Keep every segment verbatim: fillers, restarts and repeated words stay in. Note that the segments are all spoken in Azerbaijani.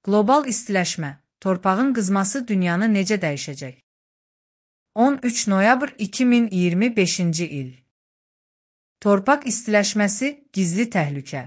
Qlobal istiləşmə, torpağın qızması dünyanı necə dəyişəcək? on üç noyabr iki min iyirmi beşinci il. Torpaq istiləşməsi gizli təhlükə.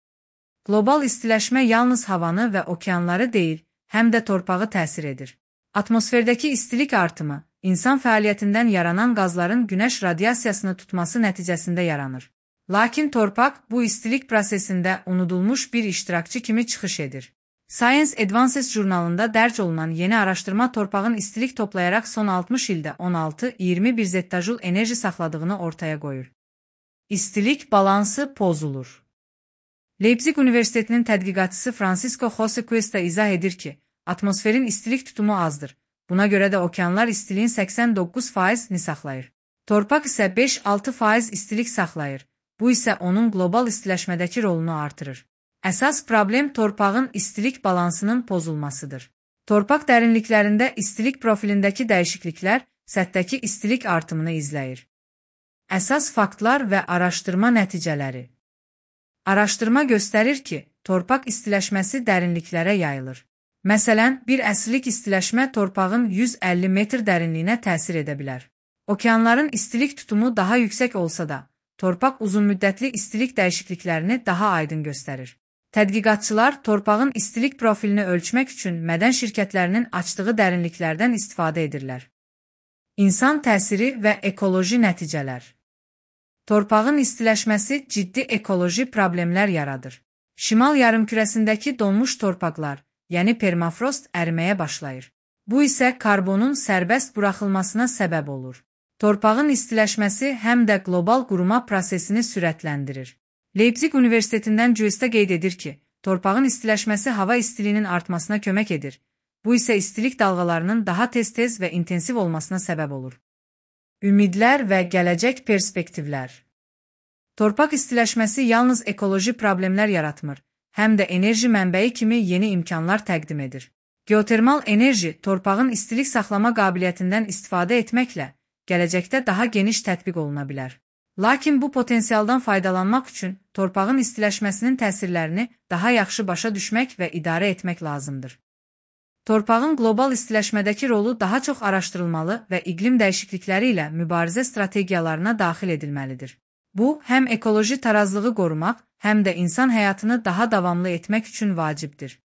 Qlobal istiləşmə yalnız havanı və okeanları deyil, həm də torpağı təsir edir. Atmosferdəki istilik artımı, insan fəaliyyətindən yaranan qazların günəş radiasiyasını tutması nəticəsində yaranır. Lakin torpaq bu istilik prosesində unudulmuş bir iştirakçı kimi çıxış edir. Science Advances jurnalında dərc olunan yeni araşdırma torpağın istilik toplayaraq son altmış ildə on altı iyirmi bir zettajul enerji saxladığını ortaya qoyur. İstilik balansı pozulur. Leipzig Universitetinin tədqiqatçısı Francisco Jose Cuesta izah edir ki, atmosferin istilik tutumu azdır. Buna görə də okeanlar istiliyin səksən doqquz faizini saxlayır. Torpaq isə beş altı faiz istilik saxlayır. Bu isə onun qlobal istiləşmədəki rolunu artırır. Əsas problem torpağın istilik balansının pozulmasıdır. Torpaq dərinliklərində istilik profilindəki dəyişikliklər səthdəki istilik artımını izləyir. Əsas faktlar və araşdırma nəticələri. Araşdırma göstərir ki, torpaq istiləşməsi dərinliklərə yayılır. Məsələn, bir əsrlik istiləşmə torpağın yüz əlli metr dərinliyinə təsir edə bilər. Okeanların istilik tutumu daha yüksək olsa da, torpaq uzunmüddətli istilik dəyişikliklərini daha aydın göstərir. Tədqiqatçılar torpağın istilik profilini ölçmək üçün mədən şirkətlərinin açdığı dərinliklərdən istifadə edirlər. İnsan təsiri və ekoloji nəticələr. Torpağın istiləşməsi ciddi ekoloji problemlər yaradır. Şimal yarımkürəsindəki donmuş torpaqlar, yəni permafrost əriməyə başlayır. Bu isə karbonun sərbəst buraxılmasına səbəb olur. Torpağın istiləşməsi həm də qlobal quruma prosesini sürətləndirir. Leipzig Universitetindən Cuesta qeyd edir ki, torpağın istiləşməsi hava istiliyinin artmasına kömək edir. Bu isə istilik dalğalarının daha tez-tez və intensiv olmasına səbəb olur. Ümidlər və gələcək perspektivlər. Torpaq istiləşməsi yalnız ekoloji problemlər yaratmır, həm də enerji mənbəyi kimi yeni imkanlar təqdim edir. Geotermal enerji torpağın istilik saxlama qabiliyyətindən istifadə etməklə gələcəkdə daha geniş tətbiq oluna bilər. Lakin bu potensialdan faydalanmaq üçün torpağın istiləşməsinin təsirlərini daha yaxşı başa düşmək və idarə etmək lazımdır. Torpağın qlobal istiləşmədəki rolu daha çox araşdırılmalı və iqlim dəyişiklikləri ilə mübarizə strategiyalarına daxil edilməlidir. Bu, həm ekoloji tarazlığı qorumaq, həm də insan həyatını daha davamlı etmək üçün vacibdir.